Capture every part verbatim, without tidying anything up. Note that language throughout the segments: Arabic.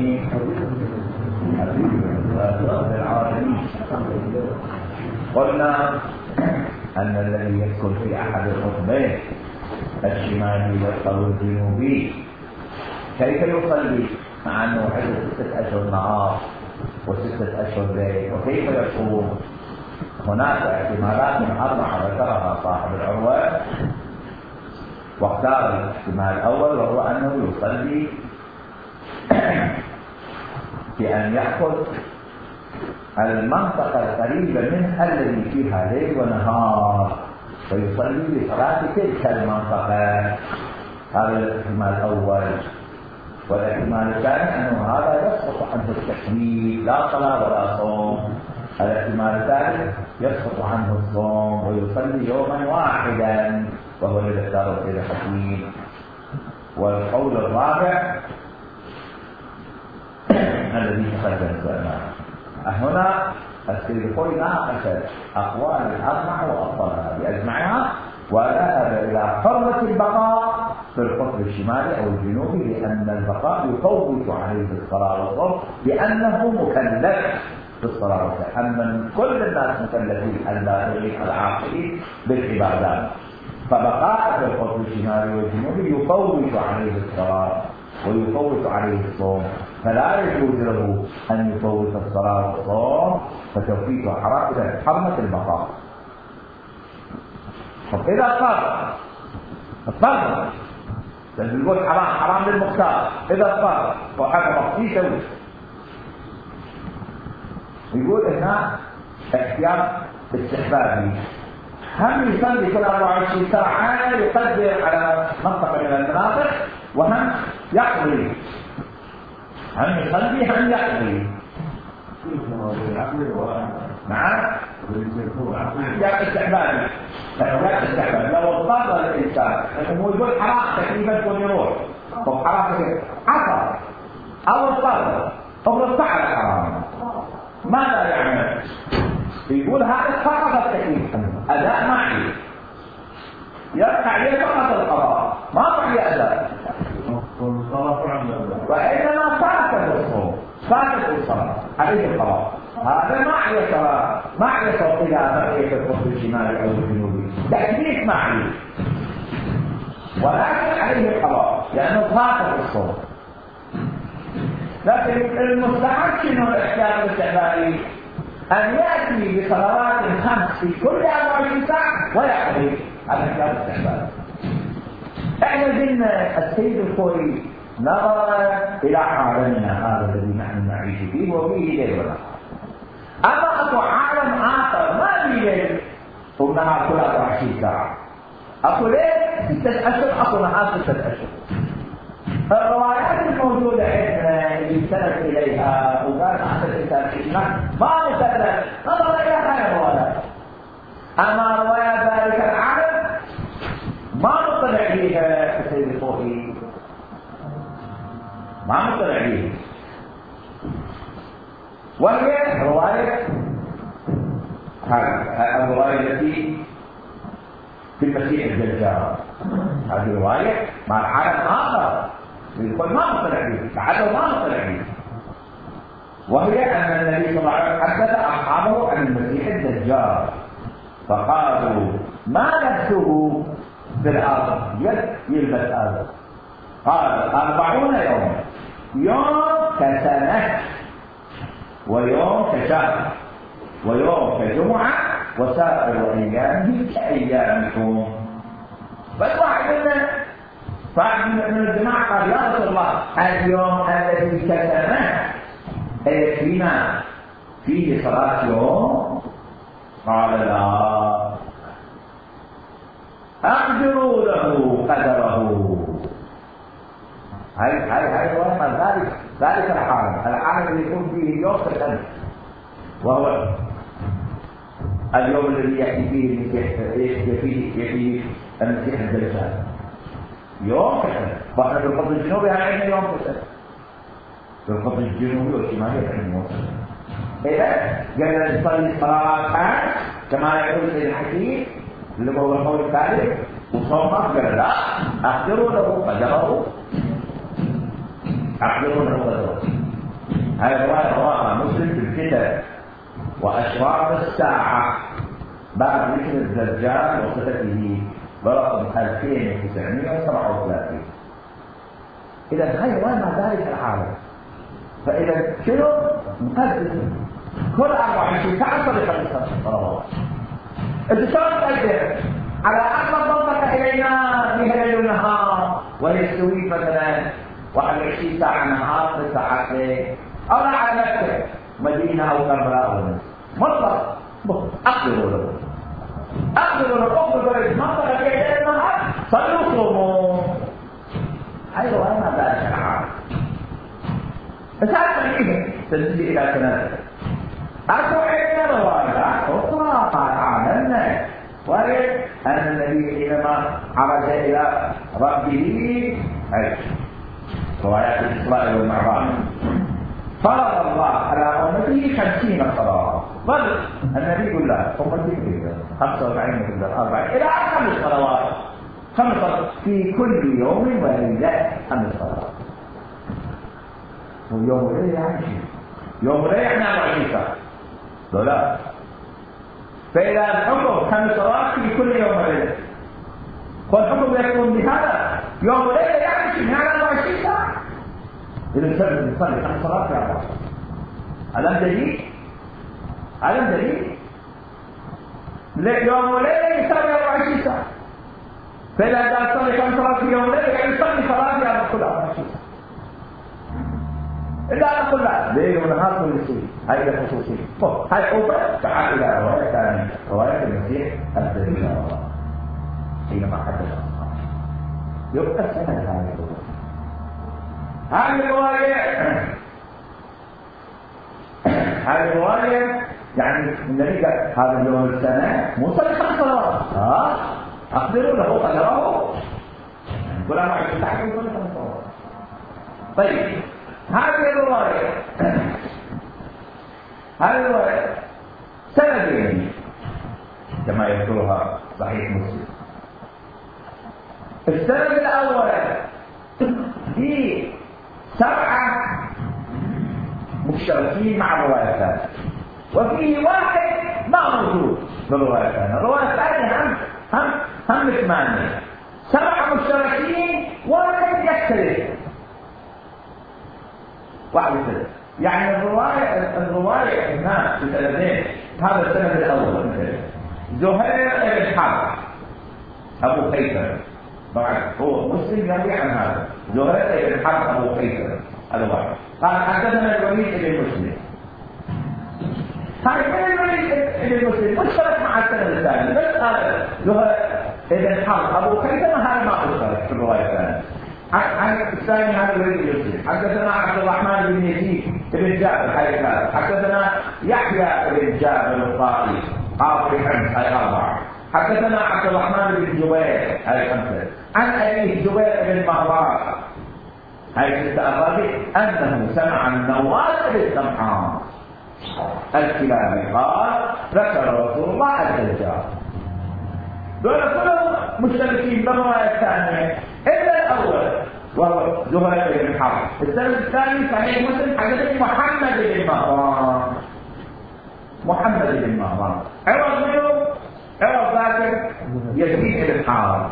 العالمين رب العالمين. قلنا أن الذي يدخل في أحد القطبين الشمالي والقطب الجنوبي كيف يصلي مع أنه عنده ستة أشهر نهار وستة أشهر ليل، وكيف يصوم؟ هناك احتمالات من أربعة ذكرها صاحب العروة، واختار الاحتمال الأول وهو أنه يصلي بأن يأخذ المنطقة القريبة منها التي فيها ليل ونهار ويصلي بصلاة تلك المنطقة. هذا الاحتمال الأول. والاحتمال الثاني أنه هذا يسقط عنه التكليف، لا صلاة ولا صوم. الاحتمال الثالث يسقط عنه الصوم ويصلي يوما واحدا، وهو الذي اختاره سيد الحكيم. والقول الرابع الذي تقدم سؤالنا هنا السيد الخوي ناقش أقوال الأربعة وأبطلها بأجمعها، وذهب إلى حرمة البقاء في القطب الشمالي أو الجنوبي، لأن البقاء يفوت عليه الصلاة والصوم لأنه مكلف في الصلاة والصوم. أما كل الناس مكلفين البالغين العاقلين بالعبادات، فبقاء في القطب الشمالي والجنوبي يفوت عليه الصلاة ويفوت عليه الصوم، فلا يجوز له أن يفوت الصلاة والصوم، فتوفيته حرام إذا حرمت البقاء. طب إذا اضطر اضطر لأن يقول حرام حرام للمختار، إذا اضطر وحكم في سوي يقول هنا احتياط استحبابي، هم يصلي كل أربعة وعشرين ساعة يقدر على منطقة من المناطق، وهم يقضي، هم يصلي هم يقضي. نعم احتياط استحبابي، احتياط استحبابي. لو اضطر الإنسان هو يقول حرام تقريبا كل يروح، طب حرام عصر أو اضطر أو اضطر حرام، ماذا يعمل؟ يقول هذا فقط التكليف، أداء معي يرفع عليه فقط القضاء، ما عليه أداء، وإنما فاتت الصوم فاتت الصلاة عليه القضاء. هذا ما عليه صلاة، ما عليه صوت إلى بقية القطب الشمالي أو الجنوبي، تكليف معي، ولكن عليه القضاء لأنه فاتت الصوم. لكن المستحب شنو الاحتياط الاستحبابي؟ أن يأتي بصلوات خمس في كل أربع وعشرين ساعة ويقضي. هذا احتياط الاستحبابي. احنا قلنا السيد الخوي نظر إلى عالمنا هذا الذي نحن نعيش فيه وفيه ليل ونهار. أما أكو عالم آخر ما فيه ليل ونهار كل أربع وعشرين ساعة، أكو ليل ستة أشهر، أكو نهار ستة أشهر. الروايات الموجودة عندنا اللي استند إليها وقال أحد الإنسان ما نسأل نظر إلى هذه الروايات. أما روايات ذلك العالم ما نطلع بها السيد الخوئي، ما نطلع بها، وهي رواية الرواية التي في المسيح الدجال. هذه رواية مع العالم آخر يقول ما نطلع به، تعالوا ما نطلع به، وهي أن النبي صلى الله عليه وسلم حدث أصحابه عن المسيح الدجال فقالوا ما نفسه في الأرض يلبس هذا؟ قال أربعون يوم، يوم كسنة ويوم كشهر ويوم كجمعة وسائر أيامه كأيامكم. بس واحد منا واحد من الجماعة قال يا رسول الله اليوم الذي كسنه فينا فيه صلاة يوم؟ قال لا، أقدروا له قدره. هاي هاي هاي هو ذلك ذلك العالم، العالم اللي يكون فيه يوم كسنه، وهو اليوم الذي يأتي فيه المسيح فيه المسيح الدجال يوم كسنة. واحنا في القطب الجنوبي عندنا يوم كسنة، في القطب الجنوبي والشمالي عندنا يوم كسنة. إذا قال نصلي صلاة كما يقول سيد الحكيم اللي هو القول الثالث وصوم قال لا، أقدروا له قدره، أقدروا له قدره. هذه رواية رواها مسلم في الفتن وأشراط الساعة بعد ذكر الدجال وصفته برقم ألفين وتسعمائة وسبعة وثلاثين. إذا هاي رواية مع ذلك العالم. فإذا شنو مقدس كل أربع وعشرين ساعة صديقة الصلوات. أنت شلون تقدر على أقرب منطقة إلينا فيها ليل ونهار وهي السويد مثلا واحد وعشرين ساعة نهار ست ساعات ليل، أو لا على نفسك مدينة أو كربلاء أو مصر مطلق أقدروا له أقدروا له أقدروا له منطقة فيها ليل ونهار صلوا صوموا. هاي رواية ما ذلك العالم. فسألت إيه تنزل إلى كندا أكو عندنا رواية أخرى عالمنا ورد أن النبي حينما عرج إلى ربه أي روايات الإسراء والمعراج فرض الله على أمته خمسين صلاة. بل النبي يقول له أمتي خمسة وأربعين ولا أربعين إلى خمس صلوات خمس صلوات في كل يوم وليلة خمس صلوات. ويوم وليلة يعني يوم وليلة يعني أربعين ساعة لا. فإذا الحكم خمس صلوات في كل يوم وليلة والحكم يكون بهذا يوم وليلة يعني شنو يعني أربعة وعشرين ساعة. إذا سبب يصلي خمس صلوات يا الله ألم دليل ألم دليل يوم وليلة يساوي أربعة وعشرين ساعة. فإذا قال صلي خمس صلوات في يوم وليلة يعني يصلي صلاة يا رب كل أربعة وعشرين ساعة. إلا أقول لا ليل ونهار كل شيء. هاي الخصوصية. هاي حوفة تعال إلى رواية ثانية رواية المسيح الدليل إلى الله حينما حدث الأصحاب يبقى سنة هذه الرواية. هذه الرواية هذه الرواية يعني النبي قال هذا اليوم السنة موسى لخمس صلوات ها أقدروا له قدره ولا ما يستحقون كل خمس صلوات. طيب هذه الرواية هذه الرواية سندين كما يذكرها صحيح مسلم. السند الأول في سبعة مشتركين مع الرواية الثانية وفيه واحد ما موجود بالرواية الثانية. الرواية الثانية هم هم هم ثمانية سبعة مشتركين واحد يختلف واحد يختلف. يعني الرواية الرواية هنا في سندين. هذا السند الأول زهير بن حرب أبو قيثر طبعا هو مسلم يروي عن هذا زهير بن حرب أبو قيثر هذا واحد قال حدثنا الوليد بن مسلم. هاي من الوليد بن مسلم مشترك مع السند الثاني بس قال زهير بن حرب أبو قيثر هذا ما مشترك في الرواية الثانية. عن الثاني هذا الوليد بن مسلم. حدثنا عبد الرحمن بن يزيد بن جابر حدثنا يحيى بن جابر الطائي قاضي حمص أي أربعة. حدثنا عبد الرحمن بن جبير أي خمسة. عن أبي جبير بن مهران أي ستة الرابع أنه سمع النواس بن سمعان الكلابي قال ذكر رسول الله الدجال. دول كلهم مشتركين بالرواية الثانية إلا الأول وهو زهير بن حرب. السند الثاني صحيح مسلم حدثني محمد بن مهران محمد بن مهران عوض منه عوض ذاك يزيد بن حارث.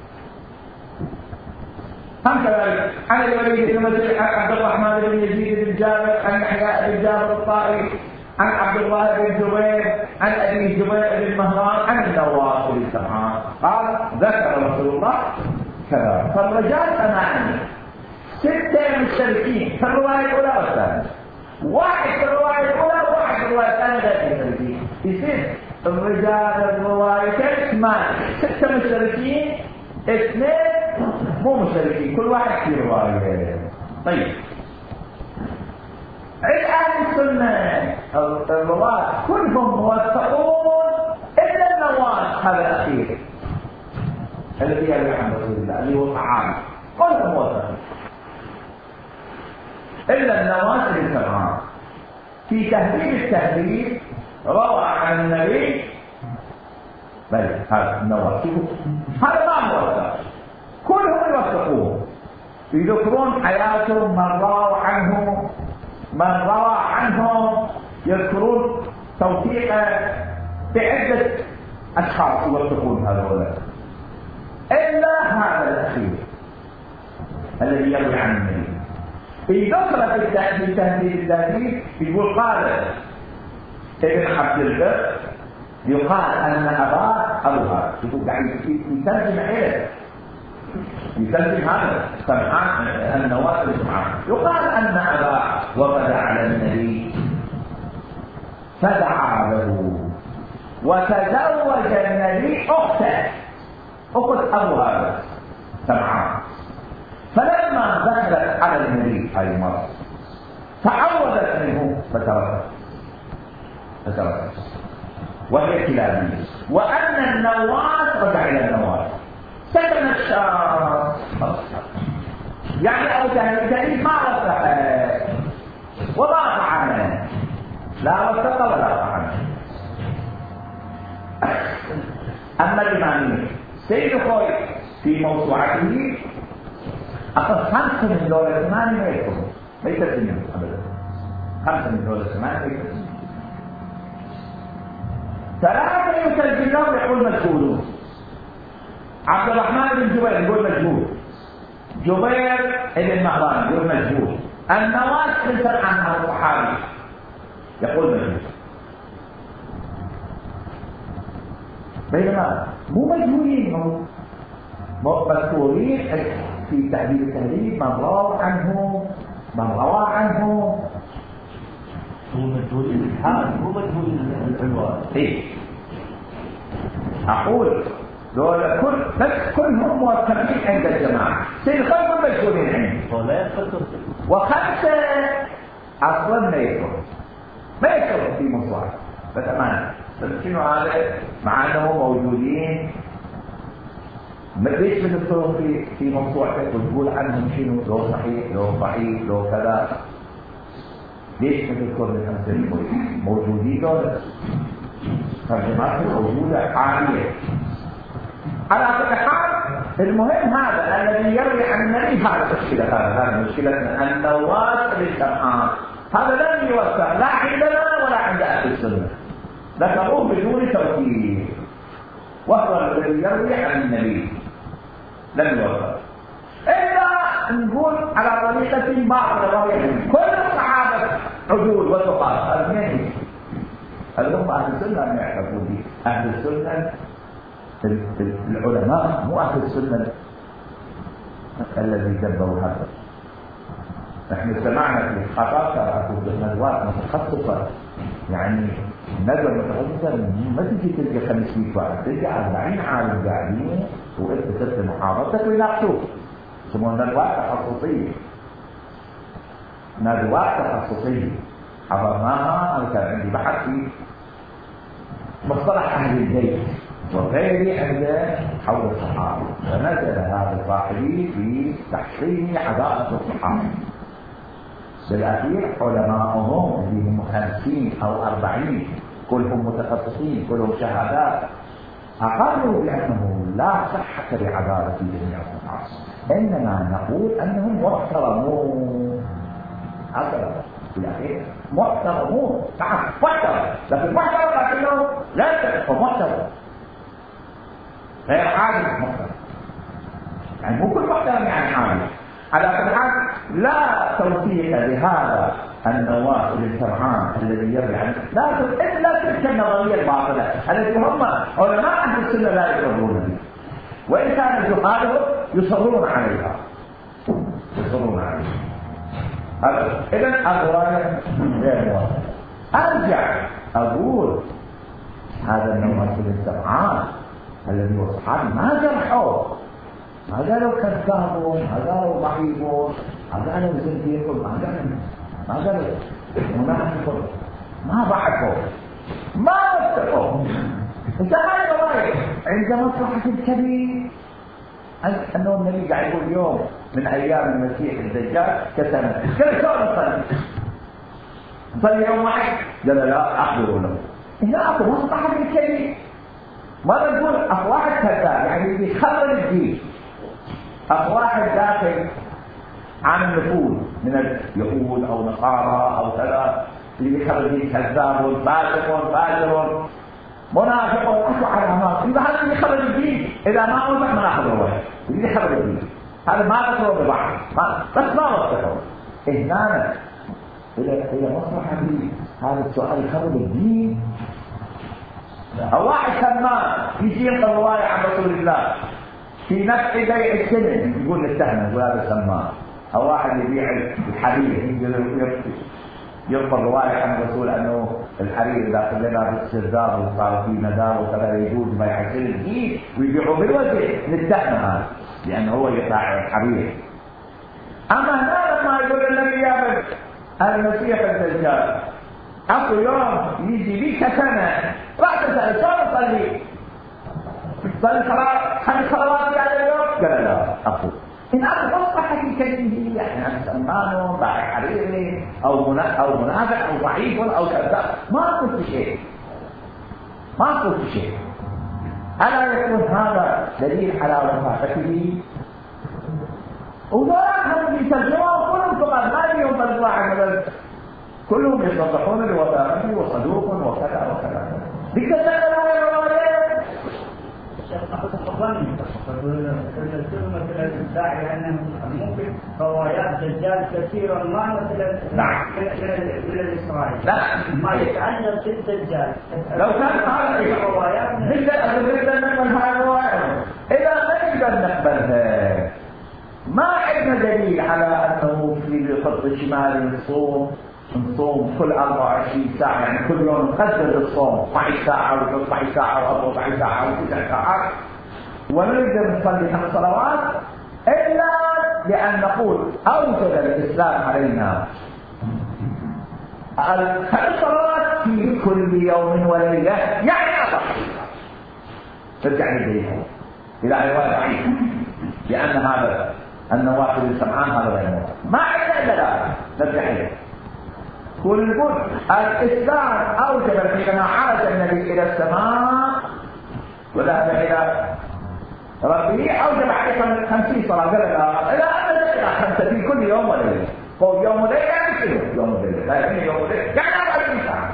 هم كذلك عن الوليد بن مسلم عن عبد الرحمن بن يزيد بن جابر عن يحيى بن جابر الطائي عن عبد الله بن جبير عن ابي جبير بن مهران عن النواس بن سمعان قال ذكر رسول الله كذا. فالرجال ثمانية ستة مشتركين في الرواية الأولى والثانية واحد في الرواية الأولى وواحد في الرواية الثانية غير مشتركين. يصير الرجال الروايتين ثمانية ستة مشتركين اثنين مو مشتركين كل واحد في رواية. طيب عند أهل السنة الرواة كلهم موثقون إلا النواس هذا الأخير الذي يروي عن رسول الله اللي هو طعام كلهم موثقين إلا النواس بن سمعان. في تهذيب التهذيب روى عن النبي بل هذا النواس هذا ما موثق كلهم يوثقون يذكرون حياتهم من راوا عنه من روى عنهم يذكرون توثيقه بعدة أشخاص يوثقون هذولا إلا هذا الأخير الذي يروي عن النبي. في ذكر في التهذيب الذاتي يقول قال ابن عبد البر يقال أن أباه أبوها، يقول قاعد يترجم عليه يترجم هذا سمعان النواس سمعان. يقال أن أباه وقد على النبي فدعا له وتزوج النبي أخته أخت أبو هذا سمعان. فلما دخلت على النبي هاي المرأة تعوذت منه فتركت فتركت وهي كلابية، وأن النواس رجع إلى النواس سكن الشام يعني أو تهيئ ما وثقت وضاف عنه لا وثق ولا عنه. أما الإمامية سيد خوي في موسوعته أخذ خمسة من دولة الثمانية ما يكون ما يترجمون أبدا، خمسة من دولة الثمانية ما يترجمون. ثلاثة يترجمون يقول مجهولون. عبد الرحمن بن جبير يقول مجهول، جبير بن مهران يقول مجهول، النواس بن سمعان هذا الصحابي يقول مجهول. بينما مو مجهولين، هم مذكورين في تهذيب التهذيب من روى عنه من روى عنه هو مجهول الحال هو مجهول العنوان. ايه اقول دول كل بس كلهم موثقين عند الجماعه، سيد خمسه مجهولين عندي ولا يفكر وخمسه اصلا ما يكون ما يكون في مصطلح بس امانه. بس شنو هذا مع انهم موجودين ما ليش بتذكرهم في في موضوعك وتقول عنهم شنو لو صحيح لو ضعيف لو كذا؟ ليش بتذكر الخمسه موجودين دول ترجمات موجوده عاليه. على كل حال المهم هذا الذي يروي عن النبي هذا المشكله هذا مشكلتنا النواس بالسمعان هذا لم يوثق لا عندنا ولا عند اهل السنه، ذكروه بدون توثيق وهو الذي يروي عن النبي لم يوثق الا نقول على طريقه بعض الروايات كل الصحابه عدول وثقات. المهم الهم اهل السنه ما يعرفون به، اهل السنه العلماء مو اهل السنه الذي دبروا هذا. نحن سمعنا في خطاب تراكم ندوات متخصصه، يعني ندوه متخصصه ما تجي تلقى خمسمية واحد، تلقى أربعين عالم قاعدين وانت تسلم محاضرتك ويناقشوك. يسمونها ندوات تخصصيه. ندوات تخصصيه حضرناها. انا كان عندي بحث في مصطلح اهل البيت وغيري عنده حول الصحابه، فنزل هذا صاحبي في تحسين عداله الصحابه. بالاخير علماءهم اللي هم خمسين او اربعين كلهم متخصصين كلهم شهادات اقروا بانه لا صحه لعداله جميع الصحابه، انما نقول انهم محترمون. هذا بالاخير محترمون. نعم محترم، لكن محترم لكنه لا تعرف محترم غير عادل محترم، يعني مو كل محترم يعني عادل. على كل حال لا توثيق لهذا النواس بن سمعان الذي يروي عنه لا الا تلك النظريه الباطله التي هم علماء اهل السنه لا يقرون بها، وان كان جهالهم يصرون عليها يصرون عليها. اذا الروايه غير موثقه. ارجع اقول هذا النواس بن سمعان الذي هو صحابي ما جرحوه، ما قالوا كذابون، ما قالوا ضعيفون، ما قالوا زنديقون، ما قالوا ما قالوا منافقون، ما ضحكوا ما وثقوا. انتهى الرواية عند مصلحة الكبير أنه النبي قاعد يقول يوم من أيام المسيح الدجال كسنة كيف شلون نصلي؟ نصلي يوم واحد؟ قال لا أخبروا له. هنا أكو مصلحة الكبير. مرة نقول أخ واحد كذاب يعني بيخرب الدين، أخ واحد داخل عن النفوذ من اليهود أو نصارى أو كذا اللي يخرج كذاب فاسق فاجر منافق وأكو علامات. إذا هذا اللي يخرج الدين إذا ما وضح ما ناخذ الواحد اللي يخرج الدين هذا ما ذكروا ببعض بس ما وضحوا. هنا إذا إذا مصلحة الدين هذا السؤال يخرج الدين. أو واحد سمان يجي ينقل رواية عن رسول الله في نفس بيع السنن يقول نستهنى يقول هذا سمان. أو واحد يبيع الحرير ينقل رواية عن الرسول أنه الحرير إذا خلينا بالاسترداد وصار في نداء وكذا يجوز بيع السنن ويبيعوا بالوزن نستهنى هذا لأنه هو يطاع الحرير. أما هنا لما يقول النبي يا المسيح الدجال أكو يوم يجي بيك سنة راح تسأل شلون تصلي؟ تصلي صلاة خمس صلوات على اليوم؟ قال لا أكو. إن أكو مصلحة كلمة يعني سمانه باع حريري أو منا أو منافق أو ضعيف أو كذا ما قلت شيء. ما قلت شيء. ألا يكون هذا دليل على وفاته؟ وذاك هم يترجمون كلهم فقط ما لهم ترجمة عن كلهم يصدقون بوثاقته وصدوق وكذا وكذا. بكذا الروايات الظن الكلمة الداعي أنه ممكن روايات دجال كثيرا ما مثل نعم من الإسرائيل لا ما يتعلق بالدجال. لو كان هذا الروايات نقدر نقدر نقبل هذه الروايات. إذا ما نقدر نقبلها ما عندنا دليل على أنه في الخط الشمالي نصوم نصوم كل أربعة وعشرين ساعة يعني كل يوم نقدر الصوم اثنتا عشرة ساعة و13 ساعة و14 ساعة و9 ساعات ونقدر نصلي خمس صلوات إلا لأن نقول أوجد الإسلام علينا الخمس صلوات في كل يوم وليلة يعني أصح ترجع لديها إلى رواية ضعيفة لأن هذا النوافل السمعان هذا غير ما عندنا إلا لا نرجع إليه. كل نقول الإسلام أوجب حينما عاد النبي إلى السماء وذهب إلى ربه أوجب عليه خمسين صلاة قال لا إلى أن إلى خمسة في كل يوم وليلة. قول يوم وليلة يعني يوم وليلة لا يعني يوم وليلة يعني أربعة وعشرين ساعة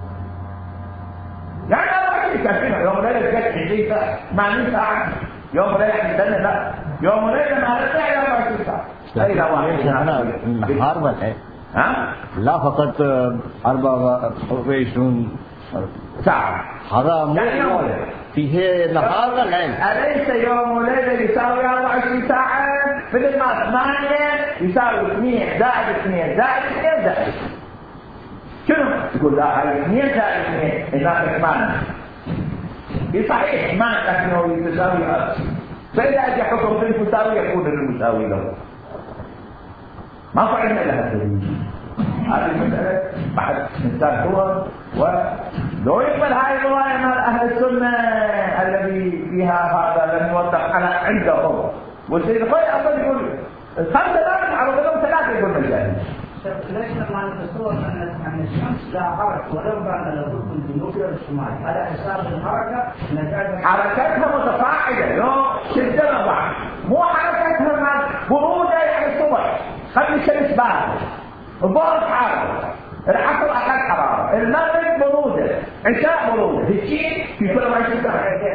يعني أربعة وعشرين ساعة يوم وليلة جت عشرين ساعة ثمانين ساعة يوم وليلة عندنا لا يوم وليلة ما رجع إلى أربعة وعشرين ساعة. أي واحد النهار ولا ها؟ لا فقط أربعة وعشرين ساعة هذا مو فيه نهار وليل. أليس يوم وليلة يساوي أربعة وعشرين ساعة؟ مثل ما ثمانية يساوي اثنين زائد اثنين زائد اثنين زائد شنو؟ تقول لا هاي اثنين زائد اثنين هناك ثمانية. صحيح ما لكنه يساوي أربعة. فإذا أجي حكم بالمساوي يكون المساوي له. ما فعلنا لها دليل. هذه المسألة بعد إنسان هو ولو يقبل هاي الرواية من أهل السنة الذي فيها هذا لم يوضح على عندهم والسيد الخوي أصلا يقول خمسة لا نفعل وغيرهم ثلاثة يقول مجاني. ليش لما نتصور أن الشمس لا حركة ولو كان لابد من الجنوب إلى الشمال على حساب الحركة حركتها متصاعدة لو شدنا بعض مو حركتها مع برودة يعني الصبح خلي الشمس بارد الظهر حارة العصر أقل حرارة المغرب برودة عشاء برودة هالشيء في كل ما يصير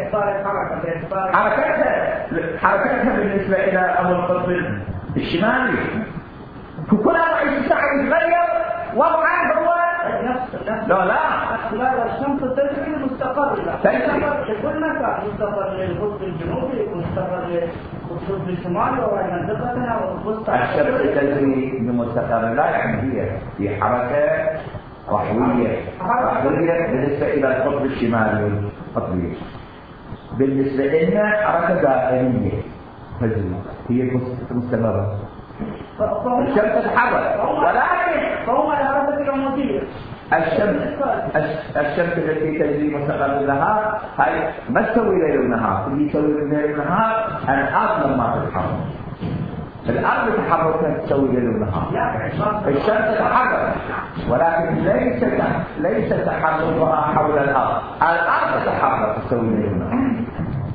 حركتها حركتها بالنسبة إلى أبو القطب الشمالي في كل ما يصير يتغير وضعه هو لا لا لا الشمس تجري مستقر في كل مكان مستقر للقطب الجنوبي مستقر للقطب الشمالي ومنطقتنا والوسطى. الشمس تجري بمستقر لا يعني هي في حركة رحوية رحوية بالنسبة إلى القطب الشمالي والقطبي بالنسبة لنا حركة دائرية تجري هي مستمرة. الشمس تتحرك ولكن فهو الحركة العمودية. الشمس الشمس التي تجري مستقر النهار هاي ما تسوي ليل ونهار اللي يسوي ليل ونهار الأرض لما تتحرك الأرض تحركها تسوي ليل ونهار الشمس تتحرك ولكن ليس ليس تحركها حول الأرض الأرض تتحرك تسوي ليل ونهار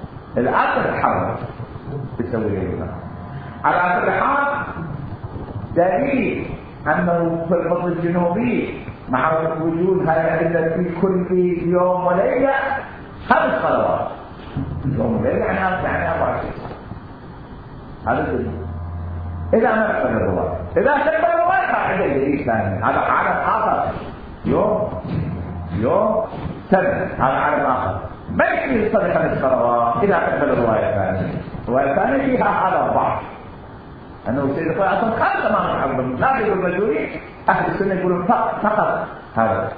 الأرض تتحرك تسوي ليل ونهار. على كل حال دليل أنه في القطب الجنوبي مع وجود هذا في كل يوم وليلة خمس صلوات يوم وليلة يعني يعني أربع ساعات. هذا الدليل. إذا ما أكبر الرواية إذا أكبر الرواية فعند دليل ثاني. هذا عالم آخر يوم يوم سنة. هذا عالم آخر ما يكفي يصلي خمس صلوات إذا أكبر الرواية الثانية. الرواية الثانية فيها هذا الضعف أنه سيد الرواية أصلا خمسة ما نحبهم. لا يقول المجهولين أهل السنة يقولون فقط هذا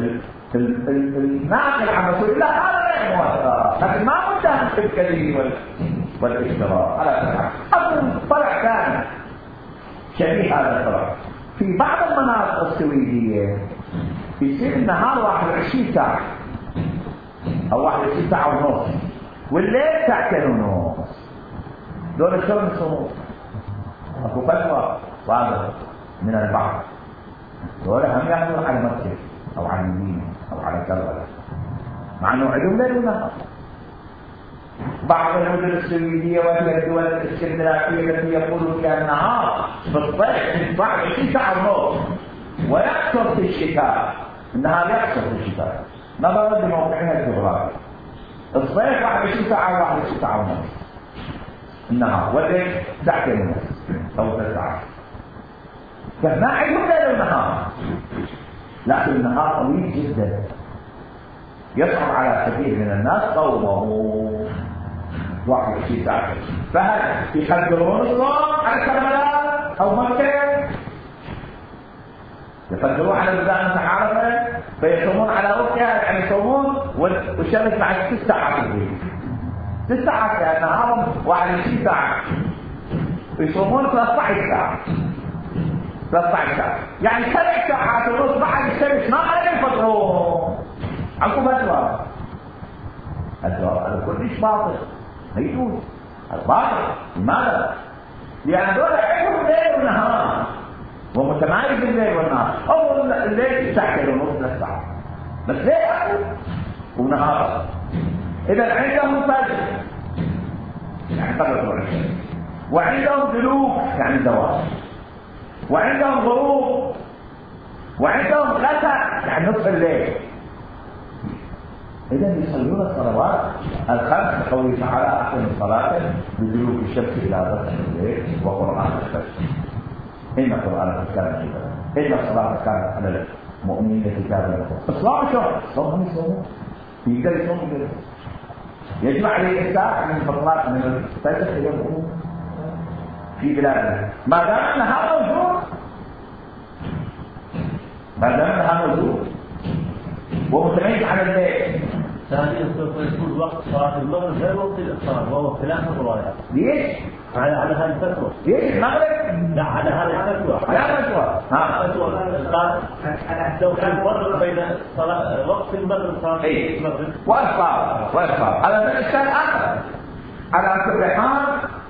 الناقل عن رسول الله هذا غير موافق لكن ما متهم في الكذب والاشتراء على أصل طلع ثاني شبيه هذا الطلع في بعض المناطق السويدية يصير النهار واحد وعشرين ساعة أو واحد وعشرين ساعة ونص والليل ساعتين ونص. دول شلون يصومون؟ أكو فتوى صادرة من البعض دول هم يحصلوا على مكة أو على المدينة أو على كربلاء مع أنه عندهم ليل ونهار. بعض المدن السويدية وهي الدول الاسكندنافية التي يقولون فيها النهار بالصيف بعد عشرين ساعة ونص ويقصر في الشتاء. النهار يقصر في الشتاء نظرا لموقعها الجغرافي. الصيف واحد وعشرين ساعة وواحد وعشرين ساعة ونص النهار والليل ساعتين ونص أو ثلاث ساعات. فما عندهم ليل ونهار لكن النهار طويل جدا يصعب على كثير من الناس قومه واحد وعشرين ساعة. فهل يقدرون الصوم على كربلاء أو مكة؟ يقدرون على البلدان المتحاربة فيصومون على ركعة يعني يصومون والشمس بعد ست ساعات الليل ست ساعات لأن نهارهم واحد وعشرين ساعة يصومون ثلاثة عشر ساعة ثلاثة عشر ساعة يعني سبع ساعات ونص بعد الشمس ما على ينفطرون. عقب فتوى الجواب على كلش باطل ما يجوز. الباطل لماذا؟ لأن دول عندهم ليل ونهار ومتمايز الليل والنهار. أول الليل ساعتين ونص ثلاث ساعات بس ليل ونهار. إذا عندهم فجر يعني قبل طلوع الشمس وعندهم دلوك يعني زوال وعندهم غروب وعندهم غسق يعني نصف الليل. إذا يصلون الصلوات الخمس بقوله تعالى أحسن الصلاة بدلوك الشمس إلى غسق الليل وقرآن الفجر إن القرآن كان عبادا إن الصلاة كانت على المؤمنين كتابا إصلاح شهر صوم يصومون يقدر يصوم يجب عليه الساعة من فترات من الفجر إلى الغروب في بلادنا ما دام أنها موجود ما دام أنها موجود ومتميز على الليل. ثانيا سوف يكون وقت صلاة المغرب غير وقت الإفطار وهو خلاف الروايات. ليش؟ على على هذه الفتوى. ليش المغرب؟ لا على هذه الفتوى. على الفتوى. ها فتوى قال لو كان فرق بين صلاة وقت المغرب صلاة المغرب وإفطار وإفطار هذا من إشكال آخر. على كل حال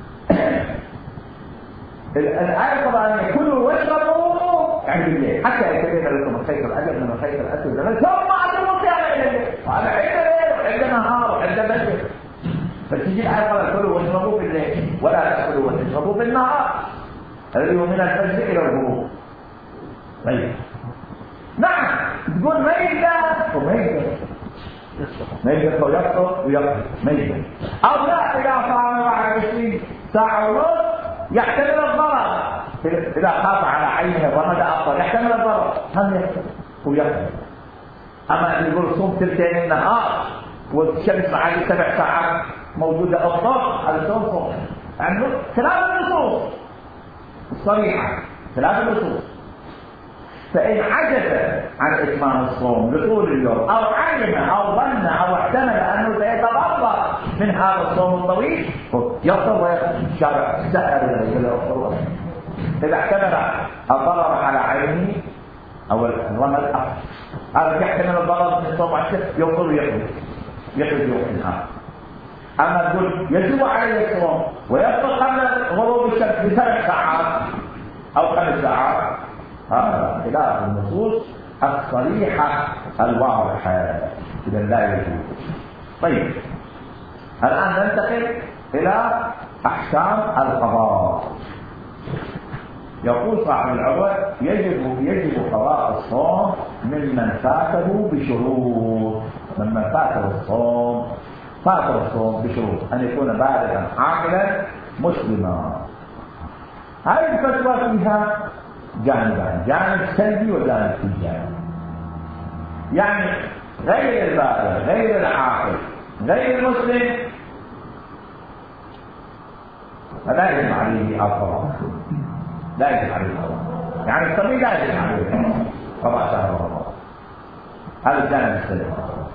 الآية القرآنية كلوا واشربوا يعني بالليل حتى يتبين لكم الخيط الأبيض من الخيط الأسود ثم أتموا الصيام إلى الليل. وهذا عند ليل وعند نهار وعند بدر. فتجي الآية قال كلوا واشربوا بالليل ولا تأكلوا وتشربوا بالنهار الذي هو من الفجر إلى الغروب. طيب نعم تقول ميتة وميتة ميتة ويقصر ويقصر ميتة أو لا إذا صار واحد وعشرين ساعة ونص يحتمل الضرر إذا خاف على عينه الرمد أفضل يحتمل الضرر هم يحتمل ويقصر. أما يقول صوم ثلثين النهار والشمس بعد سبع ساعات موجودة أفضل هذا صوم صوم يعني ثلاث نصوص صريحة ثلاث نصوص. فإن عجز عن إتمام الصوم لطول اليوم أو علم أو ظن أو احتمل أنه سيتضرر من هذا الصوم الطويل يفطر ويخرج الشارع سهل الى إذا احتمل الضرر على عينه أو الرمل هذا يحتمل الضرر من الصوم عشان يفطر ويخرج يخرج يوم النهار. أما تقول يجب عليه الصوم ويفطر قبل غروب الشمس بثلاث ساعات أو خمس ساعات هذا خلاف النصوص الصريحة الواضحة إذا لا يجوز. طيب الآن ننتقل إلى أحكام القضاء. يقول صاحب العروة يجب يجب قضاء الصوم ممن فاته بشروط، ممن فاته الصوم فاته الصوم بشروط أن يكون بالغا عاقلا مسلما. هذه الفتوى فيها جانبان، جانب سلبي وجانب ايجابي. يعني غير البالغ غير العاقل غير المسلم فلا يجب عليه القضاء، لا يجب عليه القضاء. يعني الصبي لا يجب عليه القضاء قضاء شهر رمضان، هذا الجانب السلبي.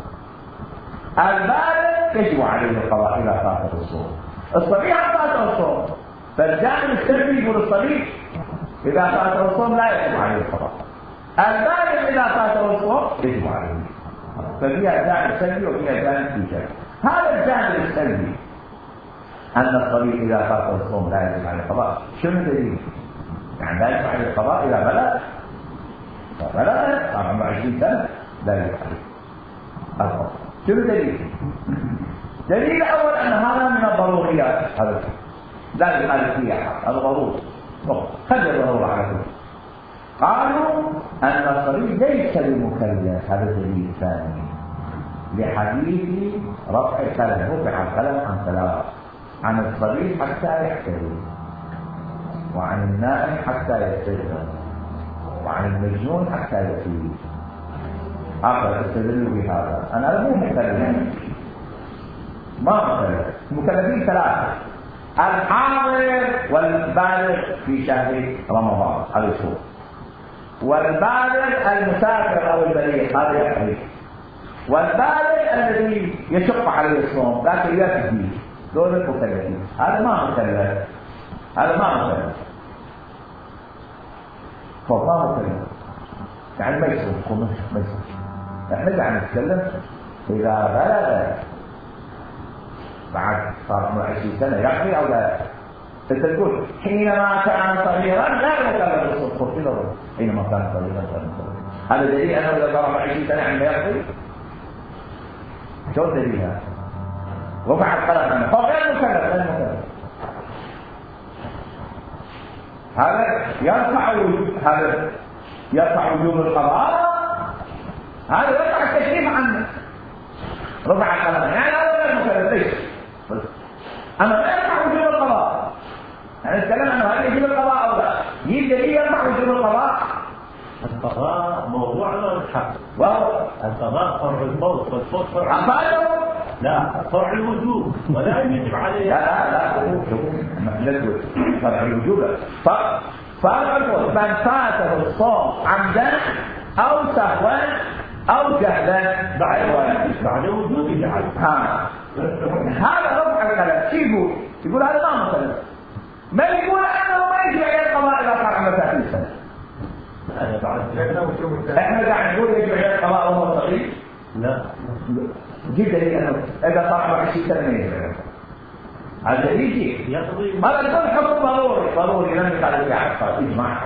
البالغ يجب عليه القضاء إذا فاته الصوم، الصبي فاته الصوم، فالجانب السلبي يقول الصبي إذا فاته الصوم لا يجب عليه القضاء، البالغ إذا فاته الصوم يجب عليه. ففيها جانب سلبي وفيها جانب إيجابي. هذا الجانب السلبي أن الصبي إذا فاته الصوم لا يجب عليه القضاء، شنو الدليل؟ يعني لا يجب عليه القضاء إذا بلغ، فبلغ صار عمره عشرين سنة لا يجب عليه القضاء. شنو الدليل؟ دليل أول أن هذا من الضروريات، هذا لا يجب عليه فيها، هذا ضروري، خلي الضرورة على كل. قالوا أن الصبي ليس بمكلف، هذا الدليل الثاني لحديث رفع القلم، رفع القلم عن ثلاث: عن الصبي حتى يحتلم، وعن النائم حتى يستيقظ، وعن المجنون حتى يفيق. آخر استدلوا بهذا أنا مو مكلف، ما مكلف. المكلفين ثلاثة: الحاضر والبالغ في شهر رمضان هذا الشهر، والبالغ المسافر أو البليغ هذا يحرم، والبالغ الذي يشق عليه الصوم لكن يفدي، دول المكلفين. هذا ما مكلف، هذا ما مكلف، فما مكلف يعني ما يصوم خمس ما يصوم. احنا قاعد نتكلم إذا بلغ بعد صار عمره عشرين سنة يقضي أو لا. أنت تقول حينما كان صغيرا لا مكلف بالصوم، قلت له حينما كان صغيرا كان صغيرا. هذا دليل أنه إذا صار عشرين سنة عندما يقضي. شو دليل هذا؟ رفع القلم عنه، هو غير مكلف، غير مكلف. هذا يرفع هذا يرفع وجوب القضاء، هذا يرفع التكليف عنه. رفع القلم يعني هذا غير مكلف ليش؟ أما لا يرفع وجوب القضاء. يعني نتكلم عنه هل يجب القضاء أو لا؟ يجب دليل يرفع وجوب القضاء. القضاء موضوعنا الحق، وهو القضاء فرع الموت والفوت فرع عقاده لا فرع الوجوب ولا يجب عليه. لا لا لا لا فرع الوجوب فرع الوجوب من فاته الصوم عمدا أو سهوا أو جهلا بعد بعد وجوب يجعل. ها هذا رفع القلم. شو يقول؟ يقول هذا ما مثلا ما يقول أنه ما يجب عليه القضاء إذا صار عمره ثلاثين سنة. احنا قاعد نقول يجب عليه القضاء وهو صغير؟ لا جدا لأنه إذا صار عمره عشرين سنة ما يجب عليه. هذا يجي يقضي. هذا يكون حكم ضروري ضروري لم يقع عليه عقد إجماع.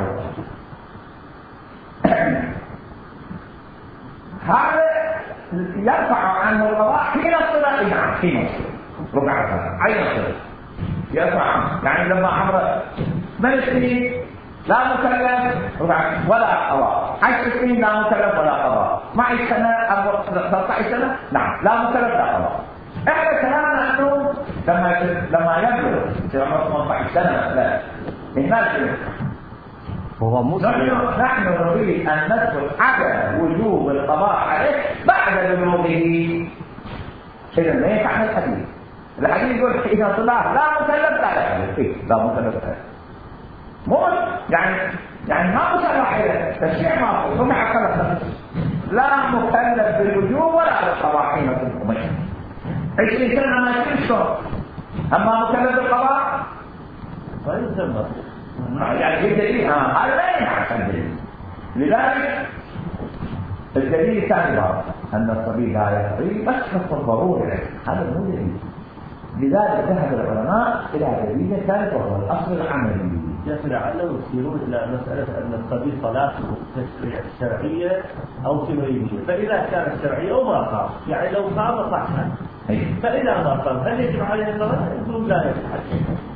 هذا يرفع عنه القضاء حين الصلاة. نعم حين الصلاة ربع الصلاة عين الصلاة يرفع، يعني لما عمره ثمان سنين لا مكلف ربع ولا قضاء، عشر سنين لا مكلف ولا قضاء، اثنعش سنة أو ثلاثة عشر سنة نعم لا مكلف لا قضاء. احنا كلامنا انه لما لما يبلغ في عمره ثمانية عشر سنة لا الناس هو مسلم. نحن نريد أن نذكر عدم وجوب القضاء عليه بعد بلوغه. إذا ما ينفع الحديث. الحديث يقول إذا صلاة لا مكلف لا لا مكلف لا مو يعني يعني ما مصرح إليه تشريع ما سمع كلف لا مكلف بالوجوب ولا بالقضاء حين تكون عشرين سنة ما يشتغل، أما مكلف بالقضاء فيسمى يعني الدليل هذا لا ينفع الدليل. لذلك الدليل الثاني أن الصبي لا يقضي بس نص الضروري، هذا مو دليل. لذلك ذهب العلماء إلى دليل ثالث وهو الأصل العملي. لعله يسيرون إلى مسألة أن الصبي صلاته تشريع شرعية أو تمرينية، فإذا كانت شرعية أو ما قام يعني لو قام صح، فإذا ما قام هل يجب عليه الصلاة؟ يقولون لا يجب عليه.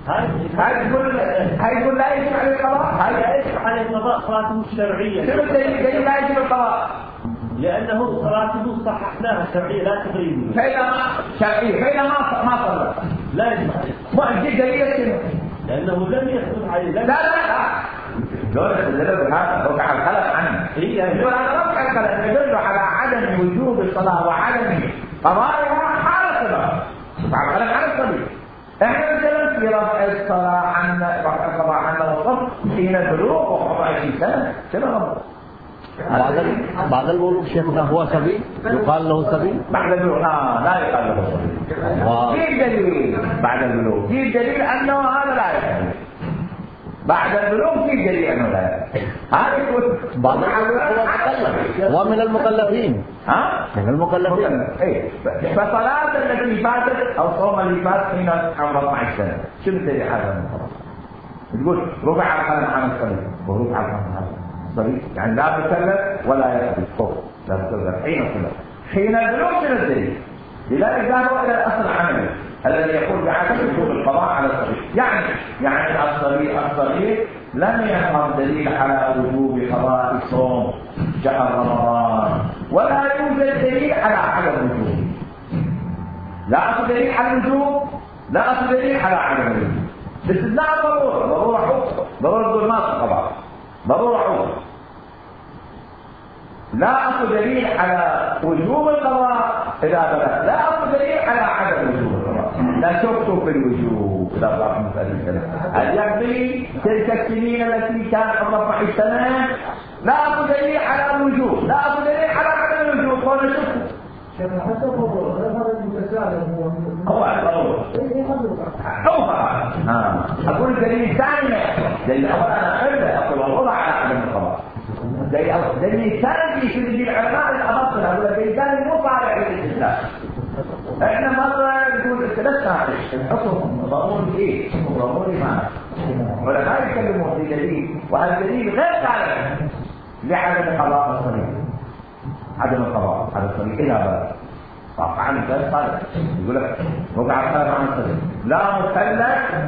هاي تقول هاي تقول لا يجب عليه القضاء. هاي لا يجب عليه القضاء صلاته الشرعية. شنو الدليل لا يجب القضاء؟ لأنه صلاته صححناها شرعية لا تقريبا. بينما شرعية بينما ما صلى لا يجب عليه. ما عندي دليل شنو؟ لأنه لم يثبت عليه. لا لا لا. دول الدليل بهذا رفع الخلف عنه. يدل على رفع الخلف يدل على عدم وجوب الصلاة وعدم قضائها حال الصلاة. رفع الخلف عن الصليب. احنا نتكلم في رفع الصلاة عن رفع الصلاة عن الصف حين البلوغ وقضاء عشرين سنة. شنو غلط؟ بعد بعد البلوغ شيخنا هو صبي يقال له صبي. بعد البلوغ لا لا يقال له صبي. في دليل بعد البلوغ في دليل انه هذا لا يقال. بعد البلوغ في دليل انه لا يقال. هذا يقول بعد البلوغ هو مكلف. هو من المكلفين. ها؟ من المكلفين. ايه فصلاة التي فاتت او صوم اللي فات حين عمره اثني عشر سنة شنو دليل هذا المفروض؟ تقول رفع القلم عن الصليب ورفع القلم عن الصليب يعني لا تكلف ولا يقضي فوق لا تكلف حين الصلاة حين البلوغ شنو الدليل؟ لذلك ذهبوا الى الاصل العملي الذي يقول بعدم وجوب القضاء على الصغير. يعني يعني الصغير الصغير لم يفهم دليل على وجوب قضاء صوم شهر رمضان ولا يوجد دليل على عدم وجوبه. لا اصل دليل على الوجوب لا اصل دليل على عدم الوجوب. باستثناء ضروره ضروره حكم ضروره الظلمات القضاء ضروره حكم. لا أصل دليل على وجوب القضاء إذا بلغ لا أصل دليل على عدم وجوب القضاء. لا شك في الوجوب إذا بلغ مسألة هل يقضي تلك السنين التي كان قبل أربع سنوات لا أصل دليل على الوجوب لا أصل دليل على عدم الوجوب ولا شك. حتى هو هذا المتساهل هو هو هو ها أقول الدليل الثاني دليل الأول أنا أقول أقول الوضع على عدم القضاء. دليل ثاني في دليل العلماء الأبطل هذا دليل ثاني مو طالع في الاستثناء. احنا مرة نقول ثلاثة الحكم ضروري ايه؟ ضروري ما علماء يتكلموا في دليل وهذا الدليل غير طالع لعدم قضاء الصليب. عدم القضاء على الصليب إلى بلد طبعا غير طالع يقول لك وقع الخلاف عن الصليب لا مثلث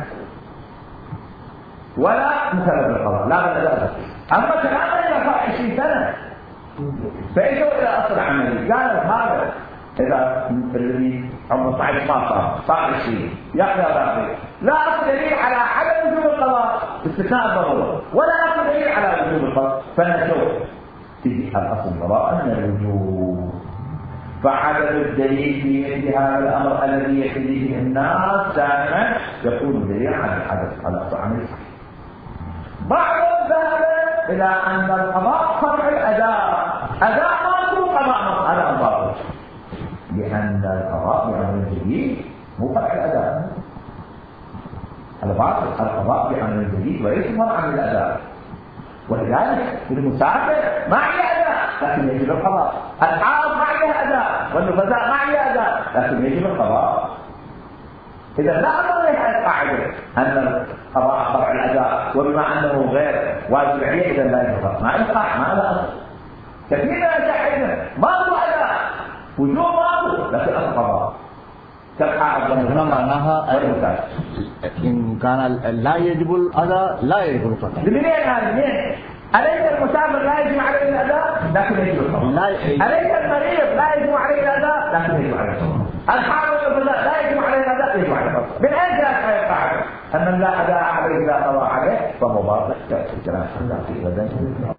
ولا مثلث القضاء لا بد لا أما كلام إلى عشرين سنة فإجوا إلى أصل عملي قالوا هذا إذا الذي عمره اثني عشر ما صار صار عشرين يقضي باقي لا أصل دليل على عدم وجوب القضاء باستثناء الضرورة ولا أصل دليل على وجوب القضاء فنشوف في الأصل القضاء أن الوجوب فعدم الدليل في مثل هذا الأمر الذي يحتاج به الناس دائما يكون دليل على الحدث على أصل عملي. بعضهم ذهب إلى أن القضاء فرع الأداء أداء ما هو قضاء على الباطل لأن القضاء بعمل جديد مو فرع الأداء الباطل القضاء بعمل جديد وليس فرع عن الأداء. ولذلك المسافر ما عليه أداء لكن يجب القضاء. الحائض ما عليه أداء والنفساء ما عليه أداء لكن يجب القضاء. إذا لا أمر لها القاعدة أن القضاء فرع الأداء وبما أنه غير واجب عليه إذا لا يفرق ما ينفع ما له أصل. كثير من الشاحنة ما هو أداء وجوب ما هو لكن القضاء كالحائض هنا معناها إن كان لا يجب الأداء لا يجب القضاء. منين هذا منين؟ أليس المسافر لا يجب عليه الأداء لكن يجب القضاء. أليس المريض لا يجب عليه الأداء لكن يجب عليه القضاء. الحائض لا يجب عليه الأداء يجب عليه القضاء. من أين جاءت هذه القاعدة؟ أن لا أداء عليه لا قضاء عليه فهو باطل كالكلام.